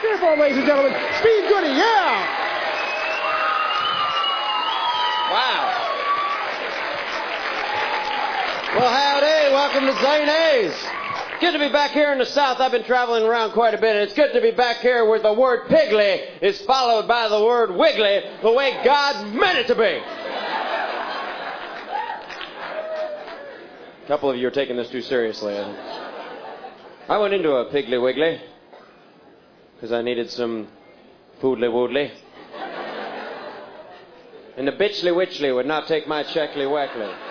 cheer for him, ladies and gentlemen. Steve Goody, yeah! Wow. Well, howdy. Welcome to St. A's. Good to be back here in the South. I've been traveling around quite a bit, and it's good to be back here where the word piggly is followed by the word wiggly, the way God meant it to be. A couple of you are taking this too seriously. I went into a Piggly Wiggly because I needed some foodly woodly. And the bitchly witchly would not take my checkly weckly.